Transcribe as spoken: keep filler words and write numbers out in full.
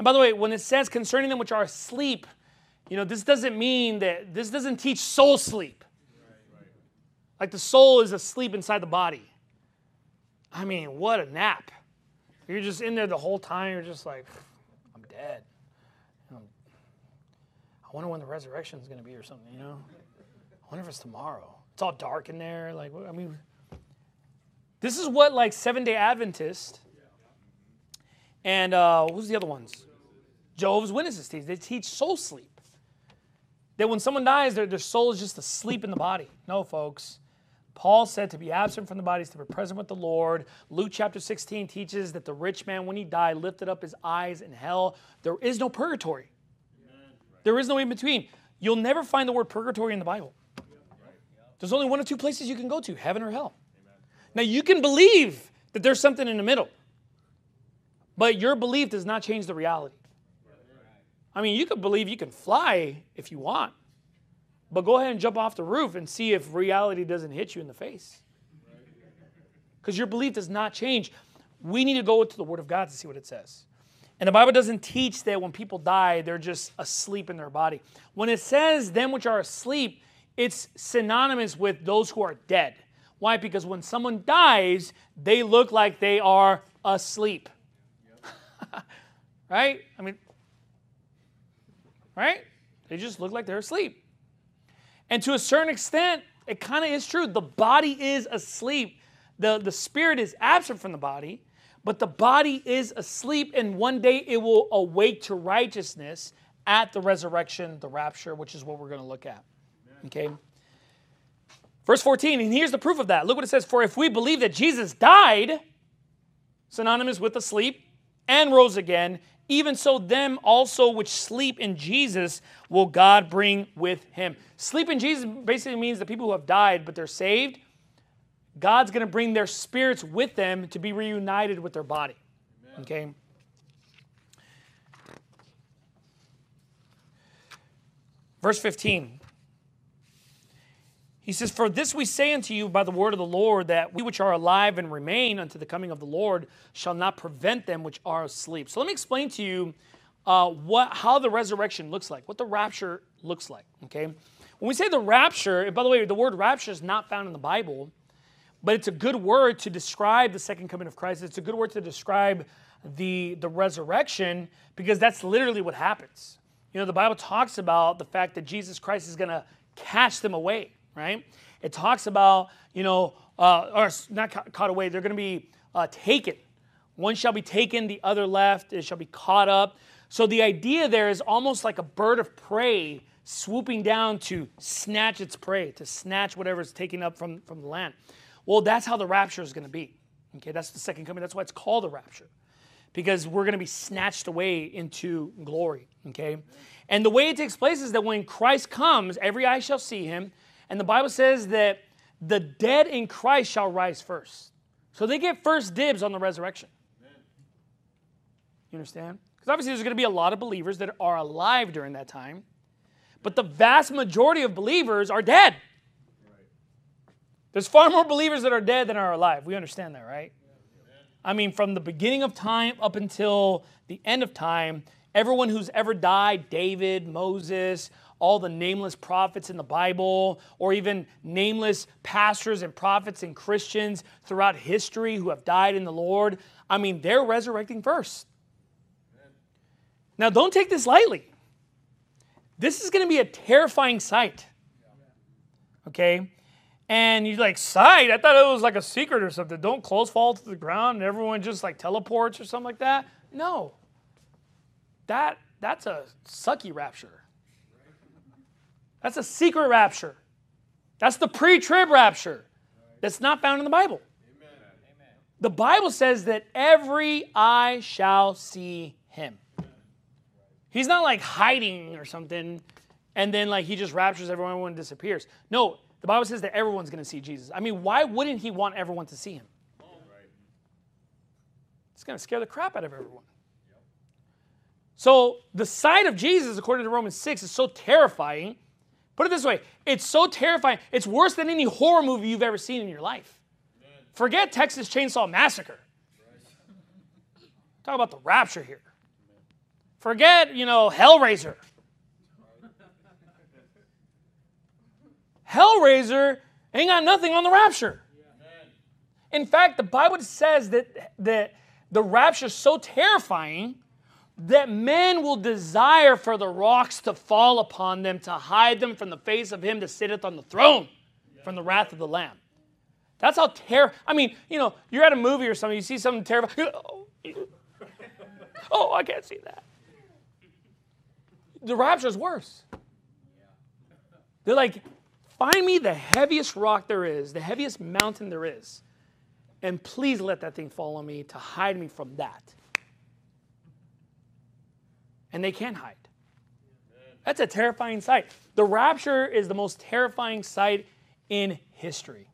And by the way, when it says concerning them which are asleep, you know, this doesn't mean that, this doesn't teach soul sleep. Like the soul is asleep inside the body. I mean, what a nap. You're just in there the whole time. You're just like, I'm dead. You know, I wonder when the resurrection is going to be or something, you know? I wonder if it's tomorrow. It's all dark in there. Like, I mean, this is what like Seventh-day Adventist and uh, who's the other ones? Jehovah's Witnesses teach. They teach soul sleep. That when someone dies, their, their soul is just asleep in the body. No, folks. Paul said to be absent from the body is to be present with the Lord. Luke chapter sixteen teaches that the rich man, when he died, lifted up his eyes in hell. There is no purgatory. There is no in between. You'll never find the word purgatory in the Bible. There's only one or two places you can go to, heaven or hell. Now, you can believe that there's something in the middle, but your belief does not change the reality. I mean, you can believe you can fly if you want, but go ahead and jump off the roof and see if reality doesn't hit you in the face. Because your belief does not change. We need to go to the Word of God to see what it says. And the Bible doesn't teach that when people die, they're just asleep in their body. When it says them which are asleep, it's synonymous with those who are dead. Why? Because when someone dies, they look like they are asleep. Yep. Right? I mean, right? They just look like they're asleep. And to a certain extent, it kind of is true. The body is asleep. The, the spirit is absent from the body, but the body is asleep, and one day it will awake to righteousness at the resurrection, the rapture, which is what we're going to look at. Okay? Verse fourteen, and here's the proof of that. Look what it says. For if we believe that Jesus died, synonymous with asleep, and rose again, even so them also which sleep in Jesus will God bring with him. Sleep in Jesus basically means the people who have died, but they're saved. God's going to bring their spirits with them to be reunited with their body. Amen. Okay? Verse fifteen. He says, for this we say unto you by the word of the Lord, that we which are alive and remain unto the coming of the Lord shall not prevent them which are asleep. So let me explain to you uh, what, how the resurrection looks like, what the rapture looks like. Okay? When we say the rapture, and by the way, the word rapture is not found in the Bible, but it's a good word to describe the second coming of Christ. It's a good word to describe the, the resurrection, because that's literally what happens. You know, the Bible talks about the fact that Jesus Christ is going to catch them away. Right? It talks about, you know, uh, or not ca- caught away. They're going to be uh, taken. One shall be taken, the other left. It shall be caught up. So the idea there is almost like a bird of prey swooping down to snatch its prey, to snatch whatever is taken up from, from the land. Well, that's how the rapture is going to be. Okay, that's the second coming. That's why it's called the rapture, because we're going to be snatched away into glory. Okay, and the way it takes place is that when Christ comes, every eye shall see him. And the Bible says that the dead in Christ shall rise first. So they get first dibs on the resurrection. Amen. You understand? Because obviously there's going to be a lot of believers that are alive during that time. But the vast majority of believers are dead. Right. There's far more believers that are dead than are alive. We understand that, right? Yeah. I mean, from the beginning of time up until the end of time, everyone who's ever died, David, Moses, all the nameless prophets in the Bible, or even nameless pastors and prophets and Christians throughout history who have died in the Lord, I mean, they're resurrecting first. Amen. Now, don't take this lightly. This is going to be a terrifying sight. Okay? And you're like, sight? I thought it was like a secret or something. Don't clothes fall to the ground and everyone just like teleports or something like that? No. That, that's a sucky rapture. That's a secret rapture. That's the pre-trib rapture. That's not found in the Bible. Amen. The Bible says that every eye shall see him. He's not like hiding or something, and then like he just raptures everyone, everyone disappears. No, the Bible says that everyone's going to see Jesus. I mean, why wouldn't he want everyone to see him? It's going to scare the crap out of everyone. So the sight of Jesus, according to Romans six, is so terrifying. Put it this way, it's so terrifying, it's worse than any horror movie you've ever seen in your life. Amen. Forget Texas Chainsaw Massacre. Right. Talk about the rapture here. Amen. Forget, you know, Hellraiser. Hellraiser ain't got nothing on the rapture. In fact, the Bible says that, that the rapture is so terrifying that men will desire for the rocks to fall upon them to hide them from the face of him that sitteth on the throne, from the wrath of the Lamb. That's how terrible. I mean, you know, you're at a movie or something, you see something terrible. Oh, oh, I can't see that. The rapture is worse. They're like, find me the heaviest rock there is, the heaviest mountain there is, and please let that thing fall on me to hide me from that. And they can't hide. That's a terrifying sight. The rapture is the most terrifying sight in history.